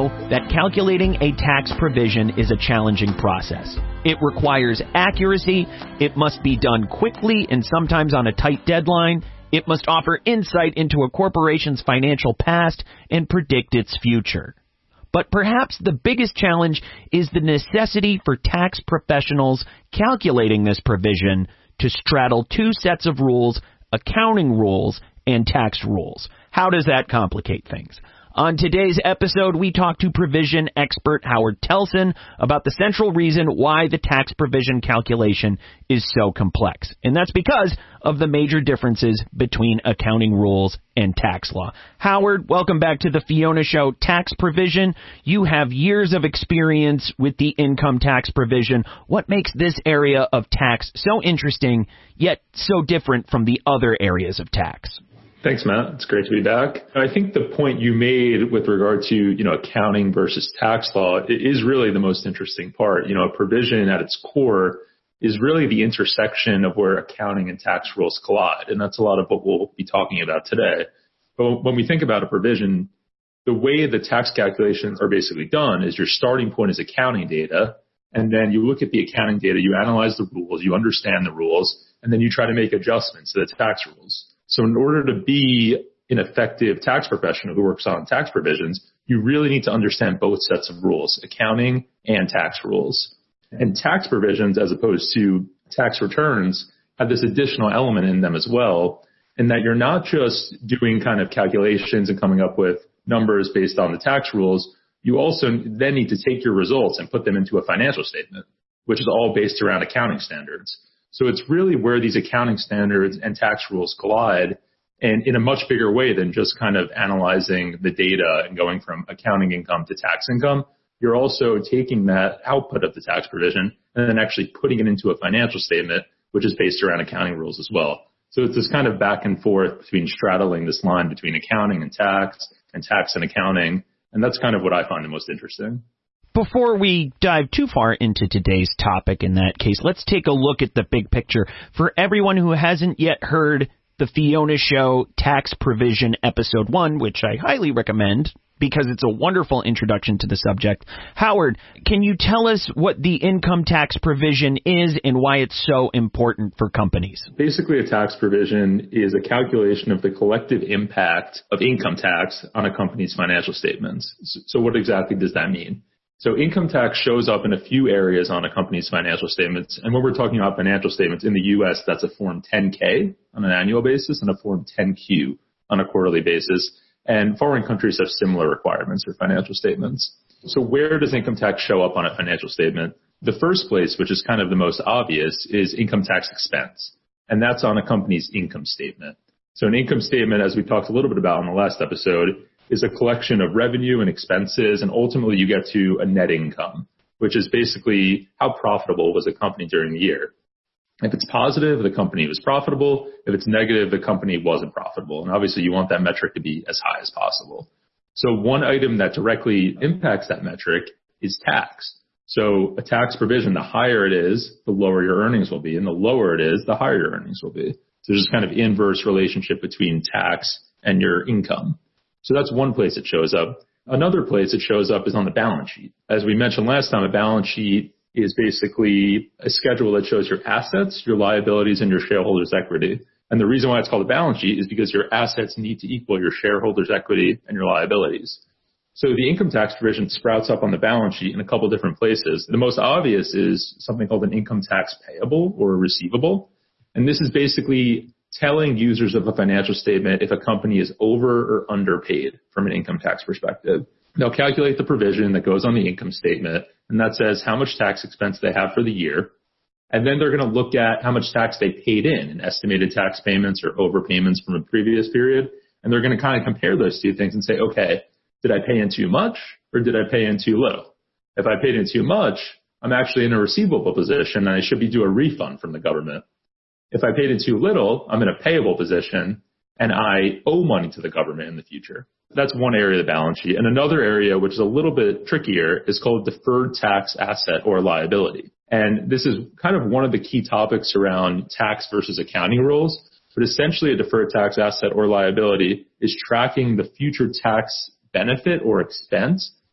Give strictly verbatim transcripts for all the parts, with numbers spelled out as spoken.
know that calculating a tax provision is a challenging process. It requires accuracy, it must be done quickly and sometimes on a tight deadline, it must offer insight into a corporation's financial past and predict its future. But perhaps the biggest challenge is the necessity for tax professionals calculating this provision to straddle two sets of rules, accounting rules and tax rules. How does that complicate things? On today's episode, we talk to provision expert Howard Telson about the central reason why the tax provision calculation is so complex. And that's because of the major differences between accounting rules and tax law. Howard, welcome back to the Fiona Show. Tax provision. You have years of experience with the income tax provision. What makes this area of tax so interesting, yet so different from the other areas of tax? Thanks, Matt. It's great to be back. I think the point you made with regard to, you know, accounting versus tax law is really the most interesting part. You know, a provision at its core is really the intersection of where accounting and tax rules collide. And that's a lot of what we'll be talking about today. But when we think about a provision, the way the tax calculations are basically done is your starting point is accounting data. And then you look at the accounting data, you analyze the rules, you understand the rules, and then you try to make adjustments to the tax rules. So in order to be an effective tax professional who works on tax provisions, you really need to understand both sets of rules, accounting and tax rules. And tax provisions, as opposed to tax returns, have this additional element in them as well, in that you're not just doing kind of calculations and coming up with numbers based on the tax rules. You also then need to take your results and put them into a financial statement, which is all based around accounting standards. So it's really where these accounting standards and tax rules collide, and in a much bigger way than just kind of analyzing the data and going from accounting income to tax income. You're also taking that output of the tax provision and then actually putting it into a financial statement, which is based around accounting rules as well. So it's this kind of back and forth between straddling this line between accounting and tax and tax and accounting. And that's kind of what I find the most interesting. Before we dive too far into today's topic in that case, let's take a look at the big picture. For everyone who hasn't yet heard the Fiona Show Tax Provision Episode one, which I highly recommend because it's a wonderful introduction to the subject. Howard, can you tell us what the income tax provision is and why it's so important for companies? Basically, a tax provision is a calculation of the collective impact of income tax on a company's financial statements. So what exactly does that mean? So income tax shows up in a few areas on a company's financial statements. And when we're talking about financial statements in the U S, that's a Form ten K on an annual basis and a Form ten Q on a quarterly basis. And foreign countries have similar requirements for financial statements. So where does income tax show up on a financial statement? The first place, which is kind of the most obvious, is income tax expense. And that's on a company's income statement. So an income statement, as we talked a little bit about in the last episode, is a collection of revenue and expenses, and ultimately you get to a net income, which is basically how profitable was a company during the year. If it's positive, the company was profitable. If it's negative, the company wasn't profitable. And obviously you want that metric to be as high as possible. So one item that directly impacts that metric is tax. So a tax provision, the higher it is, the lower your earnings will be. And the lower it is, the higher your earnings will be. So there's this kind of inverse relationship between tax and your income. So that's one place it shows up. Another place it shows up is on the balance sheet. As we mentioned last time, a balance sheet is basically a schedule that shows your assets, your liabilities, and your shareholders' equity. And the reason why it's called a balance sheet is because your assets need to equal your shareholders' equity and your liabilities. So the income tax provision sprouts up on the balance sheet in a couple different places. The most obvious is something called an income tax payable or a receivable. And this is basically telling users of a financial statement if a company is over or underpaid from an income tax perspective. They'll calculate the provision that goes on the income statement, and that says how much tax expense they have for the year. And then they're going to look at how much tax they paid in, in estimated tax payments or overpayments from a previous period. And they're going to kind of compare those two things and say, okay, did I pay in too much or did I pay in too little? If I paid in too much, I'm actually in a receivable position and I should be due a refund from the government. If I paid in too little, I'm in a payable position and I owe money to the government in the future. That's one area of the balance sheet. And another area, which is a little bit trickier, is called deferred tax asset or liability. And this is kind of one of the key topics around tax versus accounting rules. But essentially, a deferred tax asset or liability is tracking the future tax benefit or expense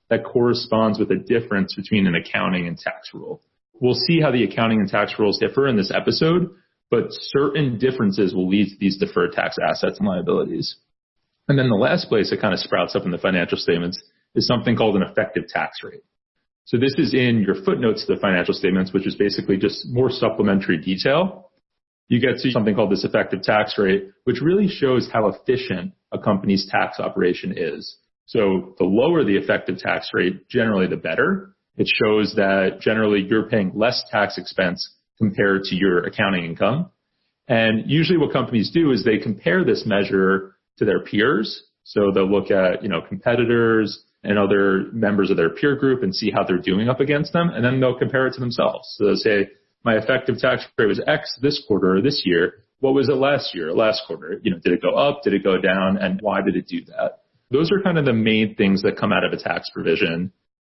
that corresponds with a difference between an accounting and tax rule. We'll see how the accounting and tax rules differ in this episode, but certain differences will lead to these deferred tax assets and liabilities. And then the last place it kind of sprouts up in the financial statements is something called an effective tax rate. So this is in your footnotes to the financial statements, which is basically just more supplementary detail. You get to something called this effective tax rate, which really shows how efficient a company's tax operation is. So the lower the effective tax rate, generally the better. It shows that generally you're paying less tax expense compared to your accounting income. And usually what companies do is they compare this measure to their peers. So they'll look at, you know, competitors and other members of their peer group and see how they're doing up against them. And then they'll compare it to themselves. So they'll say, my effective tax rate was X this quarter or this year. What was it last year, last quarter? You know, did it go up? Did it go down? And why did it do that? Those are kind of the main things that come out of a tax provision.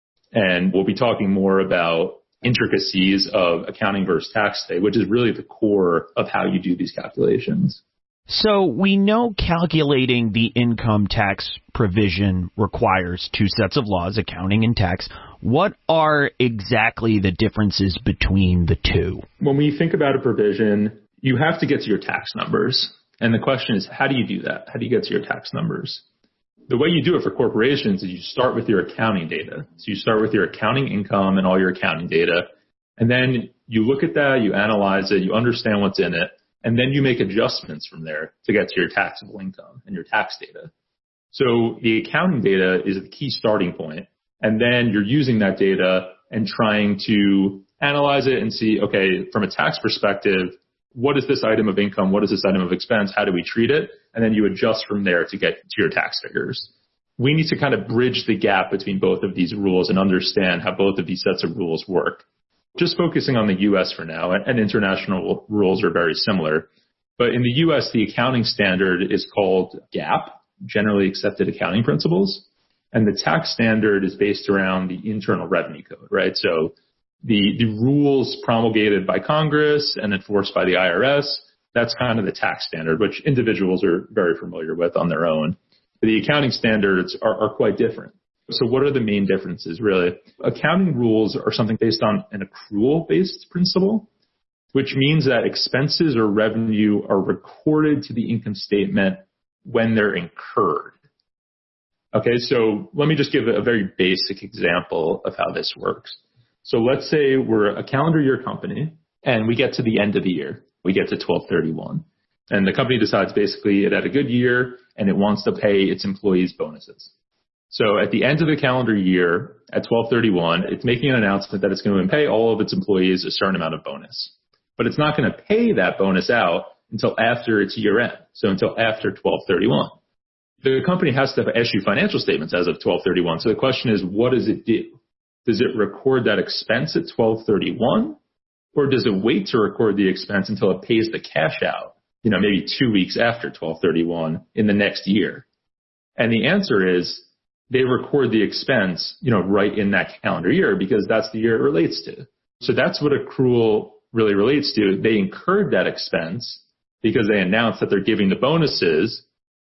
And we'll be talking more about intricacies of accounting versus tax today, which is really the core of how you do these calculations. So we know calculating the income tax provision requires two sets of laws, accounting and tax. What are exactly the differences between the two? When we think about a provision, you have to get to your tax numbers. And the question is, how do you do that? How do you get to your tax numbers? The way you do it for corporations is you start with your accounting data. So you start with your accounting income and all your accounting data. And then you look at that, you analyze it, you understand what's in it, and then you make adjustments from there to get to your taxable income and your tax data. So the accounting data is the key starting point. And then you're using that data and trying to analyze it and see, okay, from a tax perspective, what is this item of income? What is this item of expense? How do we treat it? And then you adjust from there to get to your tax figures. We need to kind of bridge the gap between both of these rules and understand how both of these sets of rules work. Just focusing on the U S for now, and international rules are very similar. But in the U S, the accounting standard is called GAAP, Generally Accepted Accounting Principles. And the tax standard is based around the Internal Revenue Code, right? So the, the rules promulgated by Congress and enforced by the I R S, that's kind of the tax standard, which individuals are very familiar with on their own. The accounting standards are, are quite different. So what are the main differences, really? Accounting rules are something based on an accrual-based principle, which means that expenses or revenue are recorded to the income statement when they're incurred. Okay, so let me just give a very basic example of how this works. So let's say we're a calendar year company, and we get to the end of the year. We get to twelve thirty-one. And the company decides basically it had a good year, and it wants to pay its employees bonuses. So at the end of the calendar year, at twelve thirty-one, it's making an announcement that it's going to pay all of its employees a certain amount of bonus. But it's not going to pay that bonus out until after its year end, so until after twelve thirty-one. The company has to issue financial statements as of twelve thirty-one. So the question is, what does it do? Does it record that expense at twelve thirty-one? Or does it wait to record the expense until it pays the cash out, you know, maybe two weeks after twelve thirty-one in the next year? And the answer is they record the expense, you know, right in that calendar year because that's the year it relates to. So that's what accrual really relates to. They incurred that expense because they announced that they're giving the bonuses,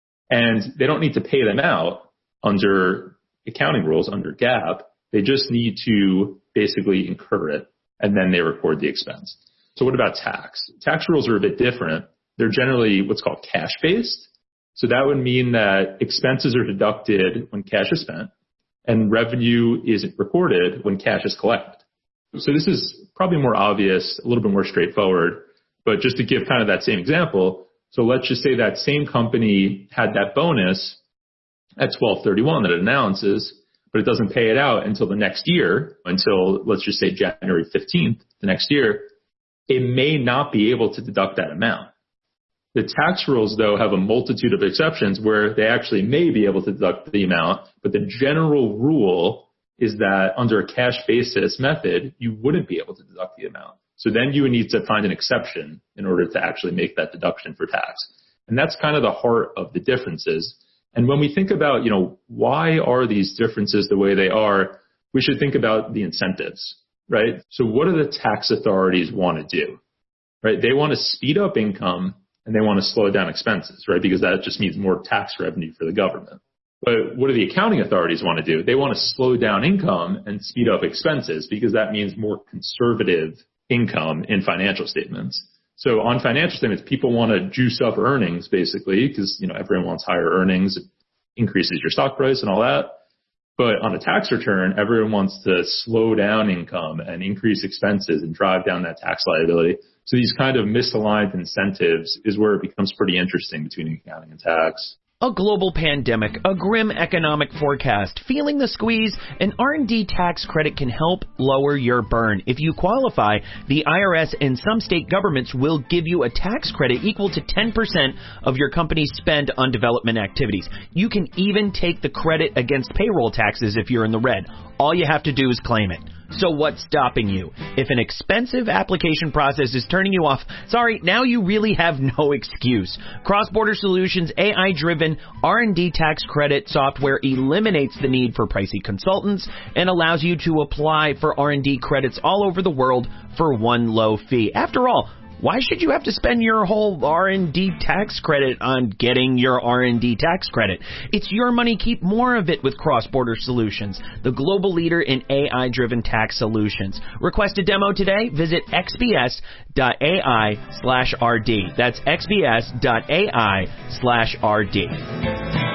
and they don't need to pay them out under accounting rules, under GAAP. They just need to basically incur it, and then they record the expense. So what about tax? Tax rules are a bit different. They're generally what's called cash-based. So that would mean that expenses are deducted when cash is spent, and revenue is recorded when cash is collected. So this is probably more obvious, a little bit more straightforward, but just to give kind of that same example, so let's just say that same company had that bonus at twelve thirty-one that it announces, but it doesn't pay it out until the next year, until let's just say January fifteenth, the next year. It may not be able to deduct that amount. The tax rules, though, have a multitude of exceptions where they actually may be able to deduct the amount, but the general rule is that under a cash basis method, you wouldn't be able to deduct the amount. So then you would need to find an exception in order to actually make that deduction for tax. And that's kind of the heart of the differences. And when we think about, you know, why are these differences the way they are, we should think about the incentives, right? So what do the tax authorities want to do, right? They want to speed up income and they want to slow down expenses, right? Because that just means more tax revenue for the government. But what do the accounting authorities want to do? They want to slow down income and speed up expenses because that means more conservative income in financial statements. So on financial statements, people want to juice up earnings basically because, you know, everyone wants higher earnings. It increases your stock price and all that. But on a tax return, everyone wants to slow down income and increase expenses and drive down that tax liability. So these kind of misaligned incentives is where it becomes pretty interesting between accounting and tax. A global pandemic, a grim economic forecast, feeling the squeeze, an R and D tax credit can help lower your burn. If you qualify, the I R S and some state governments will give you a tax credit equal to ten percent of your company's spend on development activities. You can even take the credit against payroll taxes if you're in the red. All you have to do is claim it. So what's stopping you? If an expensive application process is turning you off, sorry, now you really have no excuse. Cross-Border Solutions' A I-driven R and D tax credit software eliminates the need for pricey consultants and allows you to apply for R and D credits all over the world for one low fee. After all, why should you have to spend your whole R and D tax credit on getting your R and D tax credit? It's your money. Keep more of it with Cross-Border Solutions, the global leader in A I-driven tax solutions. Request a demo today. Visit xbs.ai slash RD. That's xbs.ai slash RD.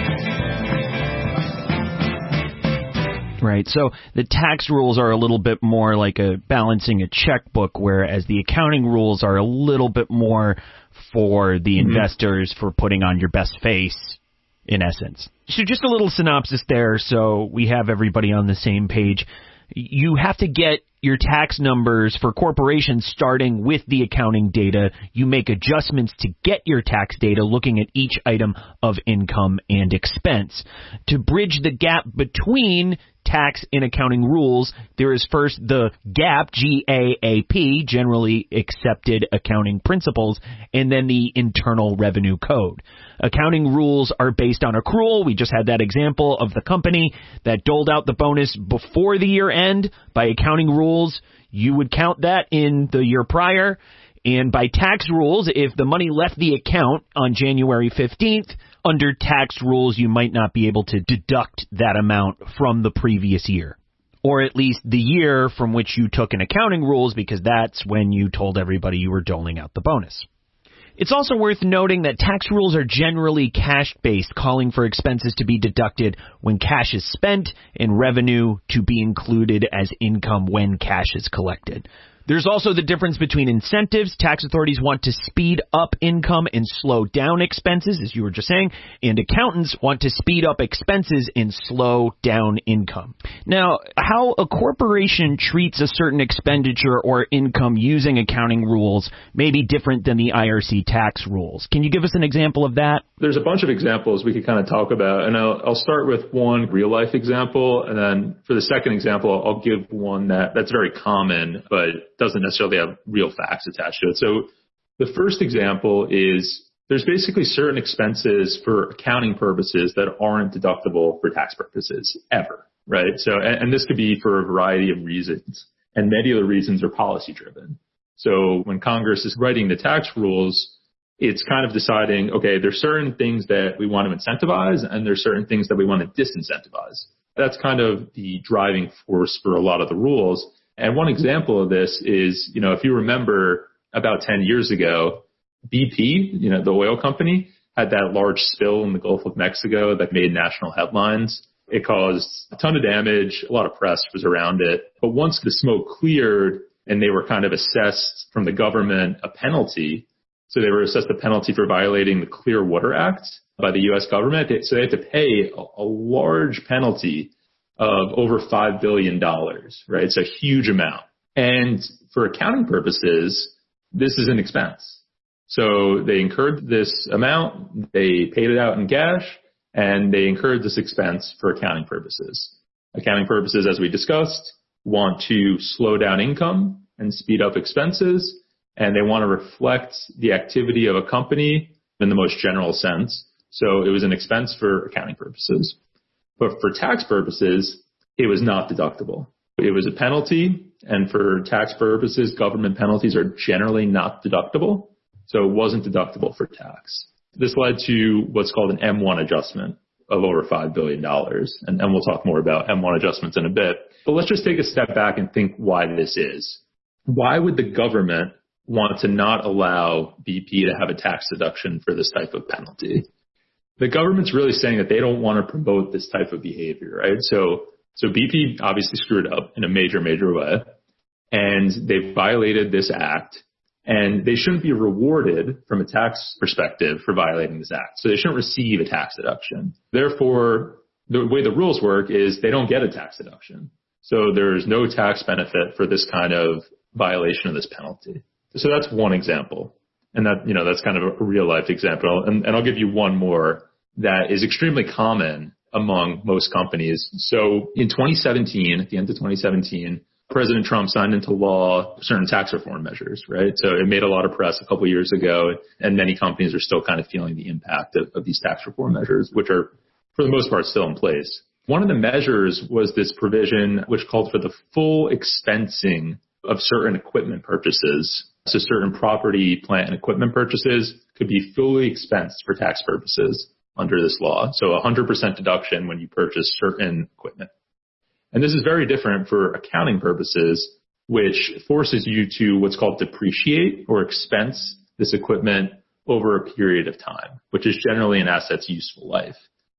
Right. So the tax rules are a little bit more like a balancing a checkbook, whereas the accounting rules are a little bit more for the mm-hmm. investors for putting on your best face, in essence. So just a little synopsis there so we have everybody on the same page. You have to get your tax numbers for corporations starting with the accounting data. You make adjustments to get your tax data looking at each item of income and expense. To bridge the gap between tax and accounting rules, there is first the GAAP, G A A P, Generally Accepted Accounting Principles, and then the Internal Revenue Code. Accounting rules are based on accrual. We just had that example of the company that doled out the bonus before the year end. By accounting rules, you would count that in the year prior. And by tax rules, if the money left the account on January fifteenth, under tax rules, you might not be able to deduct that amount from the previous year, or at least the year from which you took in accounting rules, because that's when you told everybody you were doling out the bonus. It's also worth noting that tax rules are generally cash-based, calling for expenses to be deducted when cash is spent and revenue to be included as income when cash is collected. There's also the difference between incentives. Tax authorities want to speed up income and slow down expenses, as you were just saying, and accountants want to speed up expenses and slow down income. Now, how a corporation treats a certain expenditure or income using accounting rules may be different than the I R C tax rules. Can you give us an example of that? There's a bunch of examples we could kind of talk about, and I'll, I'll start with one real-life example, and then for the second example, I'll give one that, that's very common, but doesn't necessarily have real facts attached to it. So the first example is there's basically certain expenses for accounting purposes that aren't deductible for tax purposes ever, right? So, and, and this could be for a variety of reasons, and many of the reasons are policy driven. So when Congress is writing the tax rules, it's kind of deciding, okay, there's certain things that we want to incentivize and there's certain things that we want to disincentivize. That's kind of the driving force for a lot of the rules. And one example of this is, you know, if you remember about ten years ago, B P, you know, the oil company, had that large spill in the Gulf of Mexico that made national headlines. It caused a ton of damage. A lot of press was around it. But once the smoke cleared and they were kind of assessed from the government a penalty, so they were assessed a penalty for violating the Clear Water Act by the U S government. So they had to pay a, a large penalty of over five billion dollars, right? It's a huge amount. And for accounting purposes, this is an expense. So they incurred this amount, they paid it out in cash, and they incurred this expense for accounting purposes. Accounting purposes, as we discussed, want to slow down income and speed up expenses, and they want to reflect the activity of a company in the most general sense. So it was an expense for accounting purposes. But for tax purposes, it was not deductible. It was a penalty, and for tax purposes, government penalties are generally not deductible, so it wasn't deductible for tax. This led to what's called an M one adjustment. of over five billion dollars. And, and we'll talk more about M one adjustments in a bit. But let's just take a step back and think why this is. Why would the government want to not allow B P to have a tax deduction for this type of penalty? The government's really saying that they don't want to promote this type of behavior, right? So, so B P obviously screwed up in a major, major way, and they violated this act. And they shouldn't be rewarded from a tax perspective for violating this act. So they shouldn't receive a tax deduction. Therefore, the way the rules work is they don't get a tax deduction. So there's no tax benefit for this kind of violation of this penalty. So that's one example. And that, you know, that's kind of a real life example. And, and I'll give you one more that is extremely common among most companies. So in twenty seventeen, at the end of twenty seventeen, President Trump signed into law certain tax reform measures, right? So it made a lot of press a couple of years ago, and many companies are still kind of feeling the impact of, of these tax reform measures, which are, for the most part, still in place. One of the measures was this provision which called for the full expensing of certain equipment purchases. So certain property, plant, and equipment purchases could be fully expensed for tax purposes under this law. So one hundred percent deduction when you purchase certain equipment. And this is very different for accounting purposes, which forces you to what's called depreciate or expense this equipment over a period of time, which is generally an asset's useful life.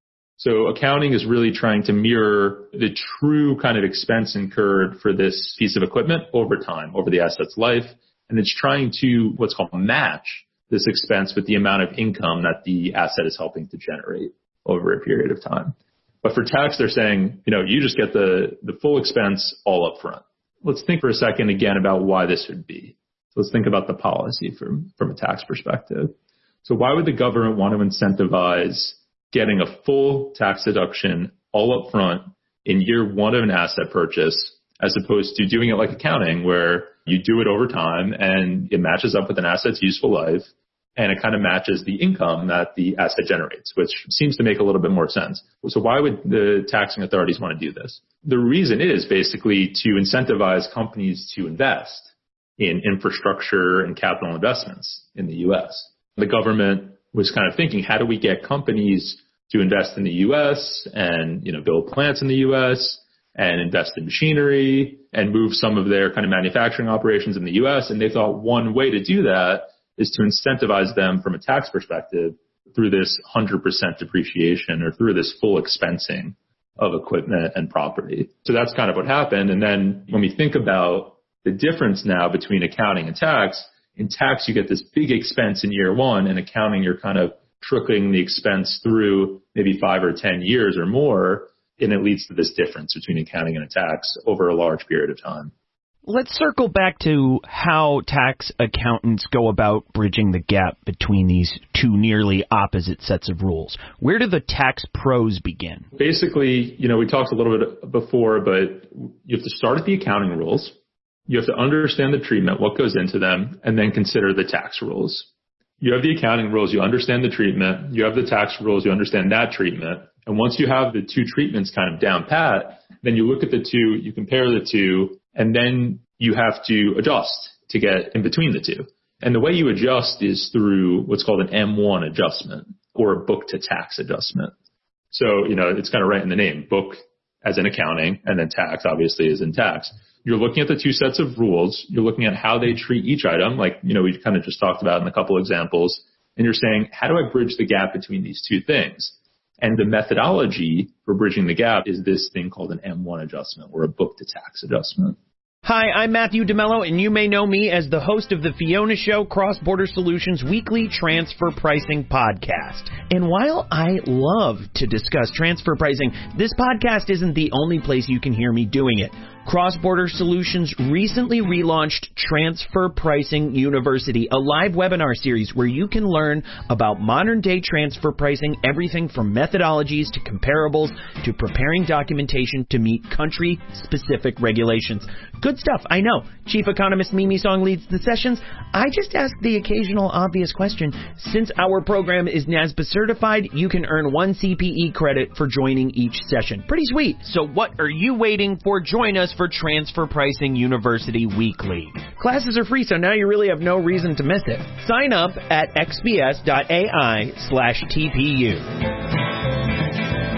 So accounting is really trying to mirror the true kind of expense incurred for this piece of equipment over time, over the asset's life. And it's trying to what's called match this expense with the amount of income that the asset is helping to generate over a period of time. But for tax, they're saying, you know, you just get the, the full expense all up front. Let's think for a second again about why this would be. So let's think about the policy from, from a tax perspective. So why would the government want to incentivize getting a full tax deduction all up front in year one of an asset purchase, as opposed to doing it like accounting, where you do it over time and it matches up with an asset's useful life, and it kind of matches the income that the asset generates, which seems to make a little bit more sense. So why would the taxing authorities want to do this? The reason is basically to incentivize companies to invest in infrastructure and capital investments in the U S. The government was kind of thinking, how do we get companies to invest in the U S and, you know, build plants in the U S and invest in machinery and move some of their kind of manufacturing operations in the U S? And they thought one way to do that is to incentivize them from a tax perspective through this one hundred percent depreciation or through this full expensing of equipment and property. So that's kind of what happened. And then when we think about the difference now between accounting and tax, in tax, you get this big expense in year one. In accounting, you're kind of trickling the expense through maybe five or ten years or more, and it leads to this difference between accounting and a tax over a large period of time. Let's circle back to how tax accountants go about bridging the gap between these two nearly opposite sets of rules. Where do the tax pros begin? Basically, you know, we talked a little bit before, but you have to start at the accounting rules. You have to understand the treatment, what goes into them, and then consider the tax rules. You have the accounting rules, you understand the treatment. You have the tax rules, you understand that treatment. And once you have the two treatments kind of down pat, then you look at the two, you compare the two, and then you have to adjust to get in between the two. And the way you adjust is through what's called an M one adjustment or a book to tax adjustment. So, you know, it's kind of right in the name, book as in accounting, and then tax obviously is in tax. You're looking at the two sets of rules. You're looking at how they treat each item, like, you know, we kind of just talked about in a couple examples. And you're saying, how do I bridge the gap between these two things? And the methodology for bridging the gap is this thing called an M one adjustment or a book to tax adjustment. Hi, I'm Matthew DeMello, and you may know me as the host of the Fiona Show Cross-Border Solutions weekly transfer pricing podcast. And while I love to discuss transfer pricing, this podcast isn't the only place you can hear me doing it. Cross-Border Solutions recently relaunched Transfer Pricing University, a live webinar series where you can learn about modern-day transfer pricing, everything from methodologies to comparables to preparing documentation to meet country-specific regulations. Good stuff, I know. Chief Economist Mimi Song leads the sessions. I just ask the occasional obvious question. Since our program is NASBA certified, you can earn one C P E credit for joining each session. Pretty sweet. So what are you waiting for? Join us for Transfer Pricing University Weekly. Classes are free, so now you really have no reason to miss it. Sign up at xbs.ai slash TPU.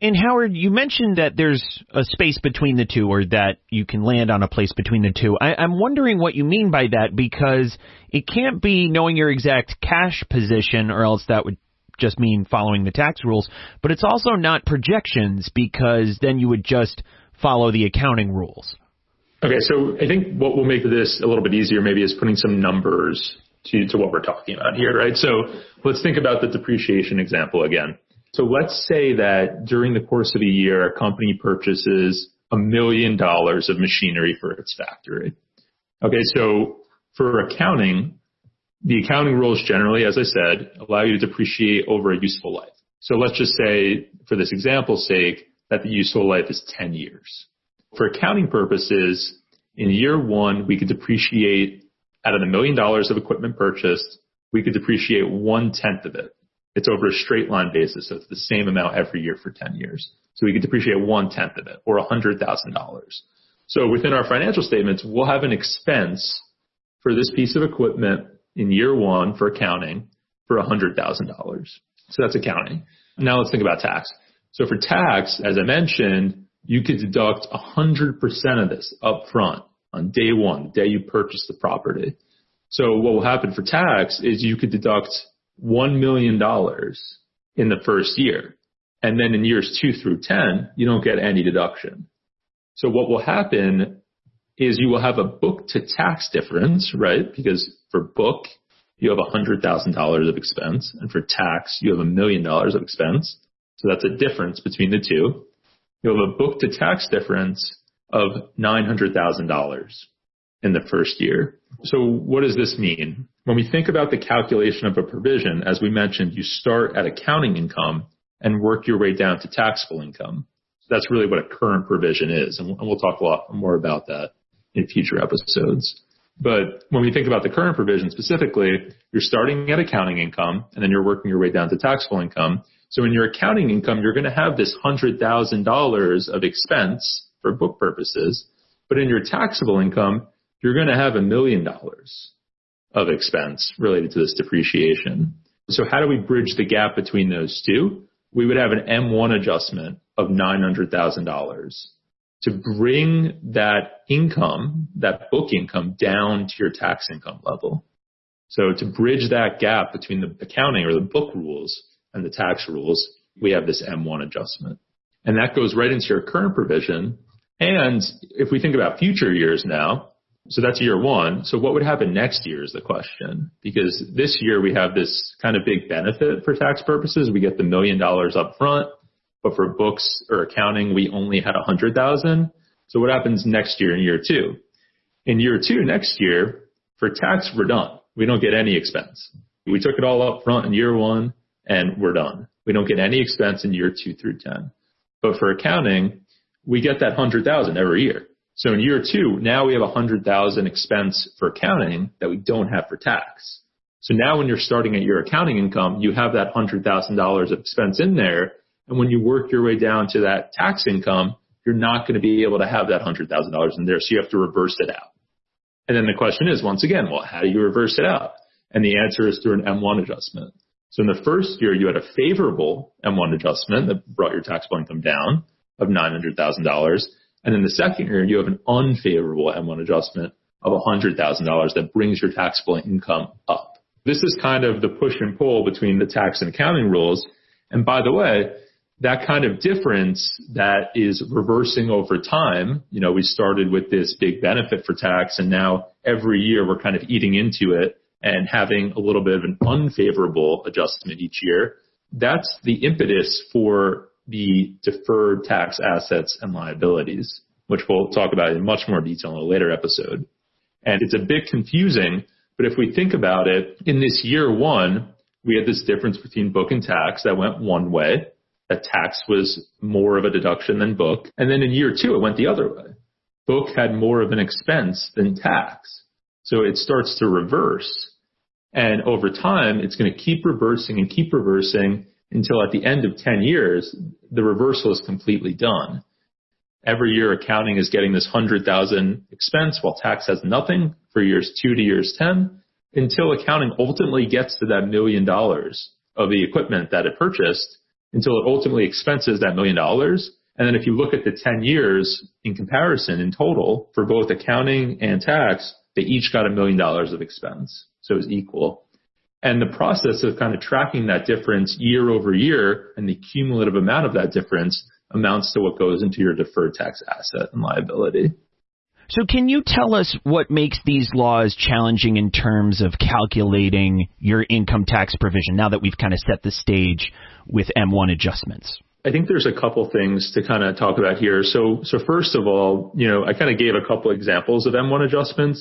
And Howard, you mentioned that there's a space between the two, or that you can land on a place between the two. I, I'm wondering what you mean by that, because it can't be knowing your exact cash position, or else that would just mean following the tax rules. But it's also not projections, because then you would just follow the accounting rules. Okay, so I think what will make this a little bit easier maybe is putting some numbers to, to what we're talking about here, right? So let's think about the depreciation example again. So let's say that during the course of a year, a company purchases a million dollars of machinery for its factory. Okay, so for accounting, the accounting rules generally, as I said, allow you to depreciate over a useful life. So let's just say, for this example's sake, that the useful life is ten years. For accounting purposes, in year one, we could depreciate out of the million dollars of equipment purchased, we could depreciate one-tenth of it. It's over a straight line basis, so it's the same amount every year for ten years. So we could depreciate one-tenth of it, or one hundred thousand dollars. So within our financial statements, we'll have an expense for this piece of equipment in year one for accounting for one hundred thousand dollars. So that's accounting. Now let's think about tax. So for tax, as I mentioned, you could deduct one hundred percent of this up front on day one, the day you purchase the property. So what will happen for tax is you could deduct one million dollars in the first year. And then in years two through ten, you don't get any deduction. So what will happen is you will have a book to tax difference, right? Because for book, you have one hundred thousand dollars of expense. And for tax, you have a million dollars of expense. So that's a difference between the two. You'll have a book to tax difference of nine hundred thousand dollars in the first year. So what does this mean? When we think about the calculation of a provision, as we mentioned, you start at accounting income and work your way down to taxable income. So that's really what a current provision is. And we'll talk a lot more about that in future episodes. But when we think about the current provision specifically, you're starting at accounting income and then you're working your way down to taxable income. So in your accounting income, you're going to have this one hundred thousand dollars of expense for book purposes. But in your taxable income, you're going to have a million dollars of expense related to this depreciation. So how do we bridge the gap between those two? We would have an M one adjustment of nine hundred thousand dollars to bring that income, that book income, down to your tax income level. So to bridge that gap between the accounting or the book rules and the tax rules, we have this M one adjustment. And that goes right into your current provision. And if we think about future years now, so that's year one. So what would happen next year is the question, because this year we have this kind of big benefit for tax purposes. We get the million dollars up front, but for books or accounting, we only had a hundred thousand. So what happens next year in year two? In year two next year, for tax, we're done. We don't get any expense. We took it all up front in year one and we're done. We don't get any expense in year two through ten. But for accounting, we get that hundred thousand every year. So in year two, now we have a hundred thousand expense for accounting that we don't have for tax. So now when you're starting at your accounting income, you have that hundred thousand dollars of expense in there. And when you work your way down to that tax income, you're not going to be able to have that hundred thousand dollars in there. So you have to reverse it out. And then the question is, once again, well, how do you reverse it out? And the answer is through an M one adjustment. So in the first year, you had a favorable M one adjustment that brought your taxable income down of nine hundred thousand dollars. And in the second year, you have an unfavorable M one adjustment of one hundred thousand dollars that brings your taxable income up. This is kind of the push and pull between the tax and accounting rules. And by the way, that kind of difference that is reversing over time, you know, we started with this big benefit for tax, and now every year we're kind of eating into it and having a little bit of an unfavorable adjustment each year. That's the impetus for the deferred tax assets and liabilities, which we'll talk about in much more detail in a later episode. And it's a bit confusing, but if we think about it, in this year one, we had this difference between book and tax that went one way. That tax was more of a deduction than book. And then in year two, it went the other way. Book had more of an expense than tax. So it starts to reverse. And over time, it's going to keep reversing and keep reversing until at the end of ten years, the reversal is completely done. Every year, accounting is getting this one hundred thousand expense while tax has nothing for years two to years ten, until accounting ultimately gets to that million dollars of the equipment that it purchased until it ultimately expenses that million dollars. And then if you look at the ten years in comparison in total for both accounting and tax, they each got a million dollars of expense. So it was equal. And the process of kind of tracking that difference year over year and the cumulative amount of that difference amounts to what goes into your deferred tax asset and liability. So can you tell us what makes these laws challenging in terms of calculating your income tax provision now that we've kind of set the stage with M one adjustments? I think there's a couple things to kind of talk about here. So, so first of all, you know, I kind of gave a couple examples of M one adjustments,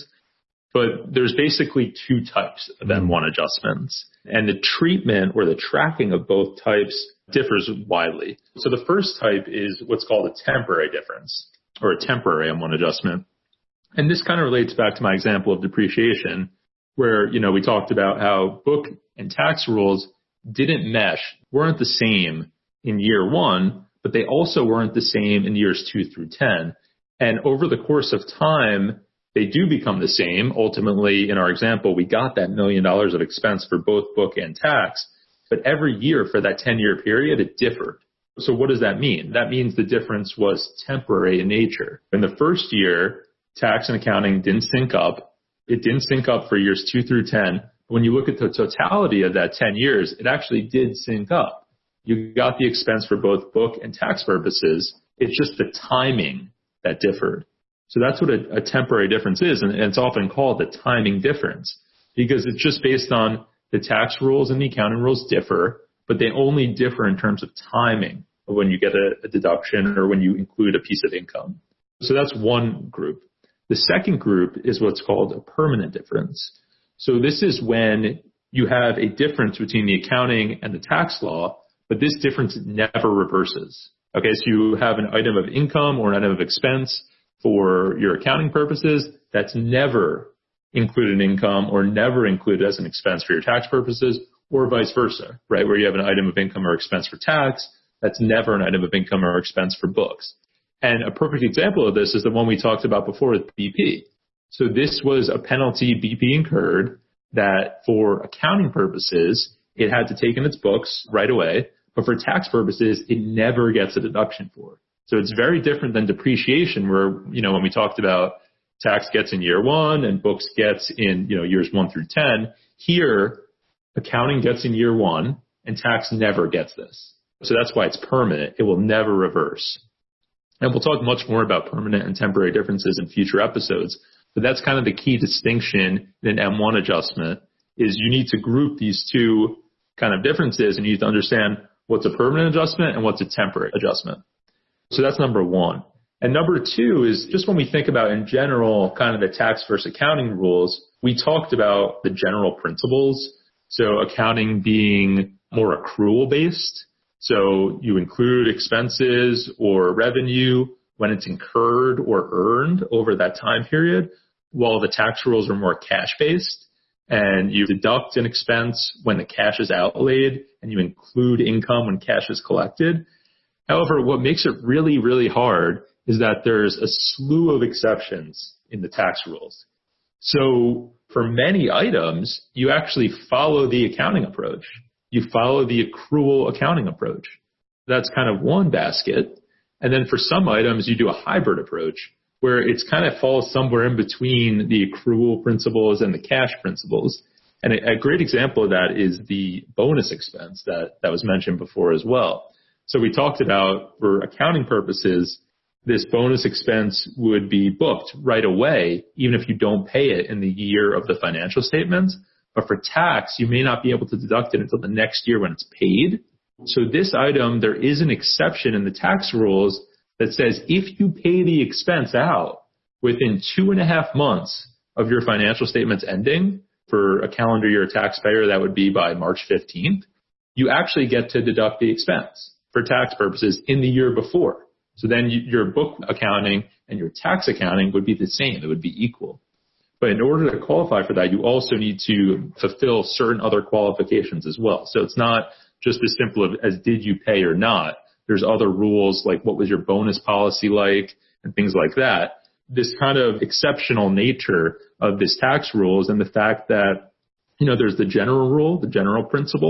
but there's basically two types of M one adjustments, and the treatment or the tracking of both types differs widely. So the first type is what's called a temporary difference or a temporary M one adjustment. And this kind of relates back to my example of depreciation where, you know, we talked about how book and tax rules didn't mesh, weren't the same in year one, but they also weren't the same in years two through ten. And over the course of time, they do become the same. Ultimately, in our example, we got that million dollars of expense for both book and tax, but every year for that ten-year period, it differed. So what does that mean? That means the difference was temporary in nature. In the first year, tax and accounting didn't sync up. It didn't sync up for years two through ten. When you look at the totality of that ten years, it actually did sync up. You got the expense for both book and tax purposes. It's just the timing that differed. So that's what a, a temporary difference is, and it's often called the timing difference because it's just based on the tax rules and the accounting rules differ, but they only differ in terms of timing of when you get a, a deduction or when you include a piece of income. So that's one group. The second group is what's called a permanent difference. So this is when you have a difference between the accounting and the tax law, but this difference never reverses. Okay, so you have an item of income or an item of expense for your accounting purposes that's never included in income or never included as an expense for your tax purposes, or vice versa, right? Where you have an item of income or expense for tax that's never an item of income or expense for books. And a perfect example of this is the one we talked about before with B P. So this was a penalty B P incurred that for accounting purposes, it had to take in its books right away, but for tax purposes, it never gets a deduction for. So it's very different than depreciation where, you know, when we talked about tax gets in year one and books gets in, you know, years one through ten. Here, accounting gets in year one and tax never gets this. So that's why it's permanent. It will never reverse. And we'll talk much more about permanent and temporary differences in future episodes, but that's kind of the key distinction in an M one adjustment is you need to group these two kind of differences and you need to understand what's a permanent adjustment and what's a temporary adjustment. So that's number one. And number two is just when we think about in general kind of the tax versus accounting rules, we talked about the general principles. So accounting being more accrual based. So you include expenses or revenue when it's incurred or earned over that time period, while the tax rules are more cash-based, and you deduct an expense when the cash is outlaid, and you include income when cash is collected. However, what makes it really, really hard is that there's a slew of exceptions in the tax rules. So for many items, you actually follow the accounting approach. You follow the accrual accounting approach. That's kind of one basket. And then for some items, you do a hybrid approach where it's kind of falls somewhere in between the accrual principles and the cash principles. And a, a great example of that is the bonus expense that, that was mentioned before as well. So we talked about for accounting purposes, this bonus expense would be booked right away, even if you don't pay it in the year of the financial statements. But for tax, you may not be able to deduct it until the next year when it's paid. So this item, there is an exception in the tax rules that says if you pay the expense out within two and a half months of your financial statements ending, for a calendar year taxpayer, that would be by March fifteenth, you actually get to deduct the expense for tax purposes in the year before. So then you, your book accounting and your tax accounting would be the same. It would be equal. But in order to qualify for that, you also need to fulfill certain other qualifications as well. So it's not just as simple as did you pay or not. There's other rules like what was your bonus policy like and things like that. This kind of exceptional nature of this tax rules and the fact that, you know, there's the general rule, the general principle,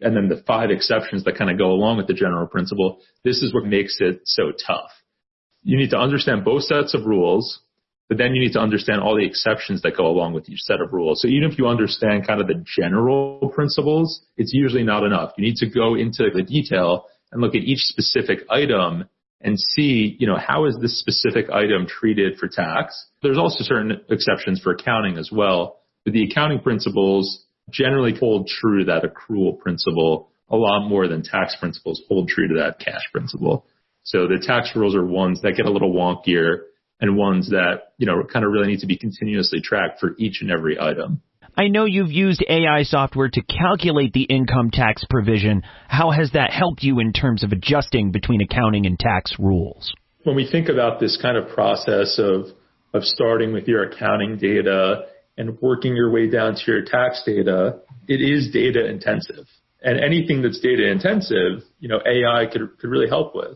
and then the five exceptions that kind of go along with the general principle, this is what makes it so tough. You need to understand both sets of rules, but then you need to understand all the exceptions that go along with each set of rules. So even if you understand kind of the general principles, it's usually not enough. You need to go into the detail and look at each specific item and see, you know, how is this specific item treated for tax? There's also certain exceptions for accounting as well, but the accounting principles generally hold true to that accrual principle a lot more than tax principles hold true to that cash principle. So the tax rules are ones that get a little wonkier and ones that, you know, kind of really need to be continuously tracked for each and every item. I know you've used A I software to calculate the income tax provision. How has that helped you in terms of adjusting between accounting and tax rules? When we think about this kind of process of, of starting with your accounting data and working your way down to your tax data, it is data intensive. And anything that's data intensive, you know, A I could, could really help with.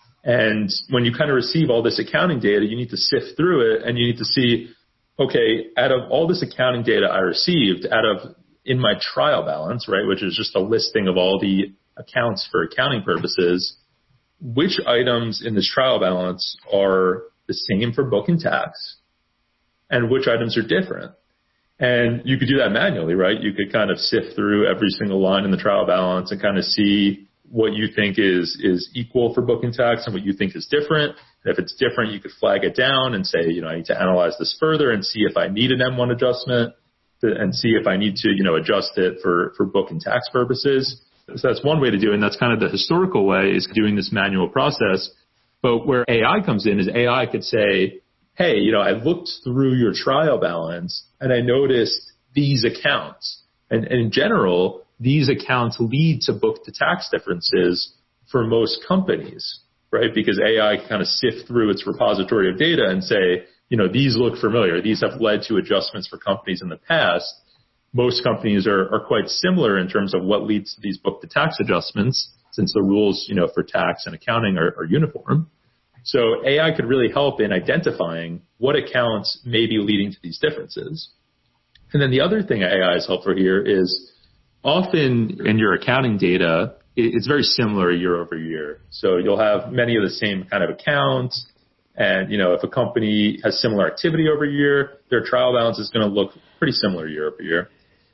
And when you kind of receive all this accounting data, you need to sift through it and you need to see, okay, out of all this accounting data I received, out of in my trial balance, right, which is just a listing of all the accounts for accounting purposes, which items in this trial balance are the same for book and tax and which items are different. And you could do that manually, right? You could kind of sift through every single line in the trial balance and kind of see what you think is, is equal for book and tax and what you think is different. And if it's different, you could flag it down and say, you know, I need to analyze this further and see if I need an M one adjustment to, and see if I need to, you know, adjust it for, for book and tax purposes. So that's one way to do it. And that's kind of the historical way, is doing this manual process. But where A I comes in is A I could say, hey, you know, I looked through your trial balance and I noticed these accounts. And, and in general, these accounts lead to book to tax differences for most companies, right? Because A I can kind of sift through its repository of data and say, you know, these look familiar. These have led to adjustments for companies in the past. Most companies are, are quite similar in terms of what leads to these book to tax adjustments, since the rules, you know, for tax and accounting are, are uniform. So A I could really help in identifying what accounts may be leading to these differences. And then the other thing A I is helpful here is, often in your accounting data, it's very similar year over year. So you'll have many of the same kind of accounts. And, you know, if a company has similar activity over year, their trial balance is going to look pretty similar year over year.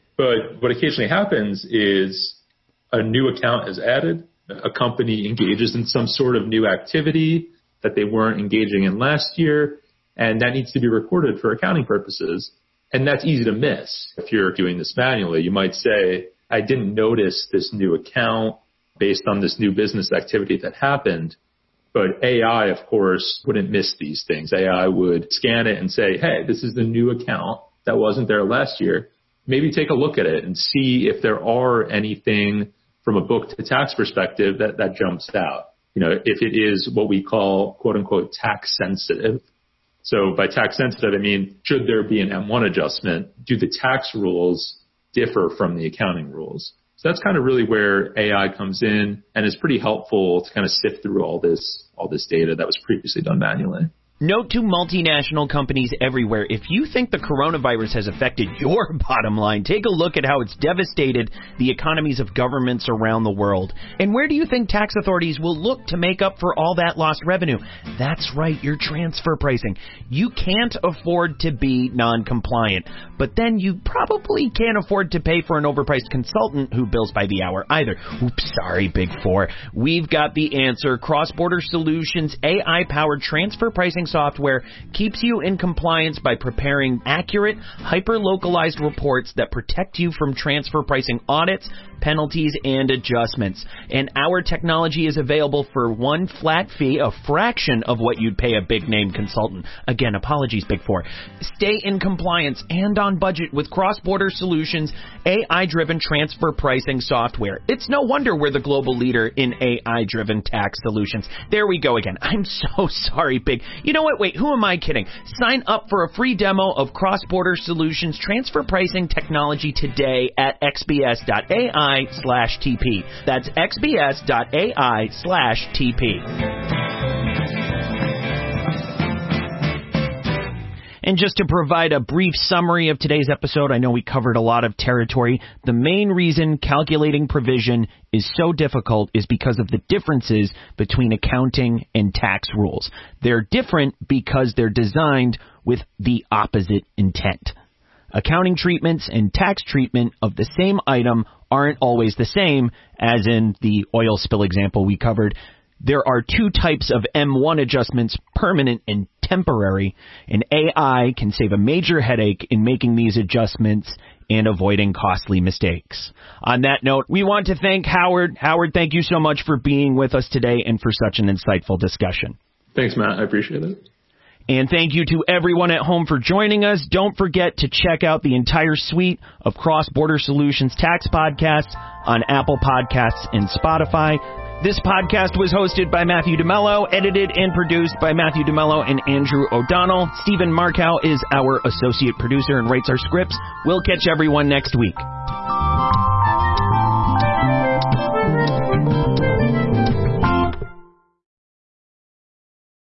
But what occasionally happens is a new account is added. A company engages in some sort of new activity that they weren't engaging in last year, and that needs to be recorded for accounting purposes. And that's easy to miss if you're doing this manually. You might say, I didn't notice this new account based on this new business activity that happened. But A I, of course, wouldn't miss these things. A I would scan it and say, hey, this is the new account that wasn't there last year. Maybe take a look at it and see if there are anything from a book to tax perspective that, that jumps out. You know, if it is what we call, quote unquote, tax sensitive. So by tax sensitive, I mean, should there be an M one adjustment? Do the tax rules differ from the accounting rules? So that's kind of really where A I comes in and is pretty helpful to kind of sift through all this, all this data that was previously done manually. Note to multinational companies everywhere, if you think the coronavirus has affected your bottom line, take a look at how it's devastated the economies of governments around the world. And where do you think tax authorities will look to make up for all that lost revenue? That's right, your transfer pricing. You can't afford to be non-compliant, but then you probably can't afford to pay for an overpriced consultant who bills by the hour either. Oops, sorry, Big Four. We've got the answer. Cross-Border Solutions A I-powered transfer pricing software keeps you in compliance by preparing accurate, hyper-localized reports that protect you from transfer pricing audits, penalties, and adjustments. And our technology is available for one flat fee, a fraction of what you'd pay a big-name consultant. Again, apologies, Big Four. Stay in compliance and on budget with Cross-Border Solutions A I-driven transfer pricing software. It's no wonder we're the global leader in A I-driven tax solutions. There we go again. I'm so sorry, Big. You know what? Wait, who am I kidding? Sign up for a free demo of Cross-Border Solutions transfer pricing technology today at xbs.ai slash TP. That's xbs.ai slash TP. And just to provide a brief summary of today's episode, I know we covered a lot of territory. The main reason calculating provision is so difficult is because of the differences between accounting and tax rules. They're different because they're designed with the opposite intent. Accounting treatments and tax treatment of the same item aren't always the same, as in the oil spill example we covered. There are two types of M one adjustments, permanent and temporary, and A I can save a major headache in making these adjustments and avoiding costly mistakes. On that note, we want to thank Howard. Howard, thank you so much for being with us today and for such an insightful discussion. Thanks, Matt. I appreciate it. And thank you to everyone at home for joining us. Don't forget to check out the entire suite of Cross-Border Solutions tax podcasts on Apple Podcasts and Spotify. This podcast was hosted by Matthew DeMello, edited and produced by Matthew DeMello and Andrew O'Donnell. Stephen Markow is our associate producer and writes our scripts. We'll catch everyone next week.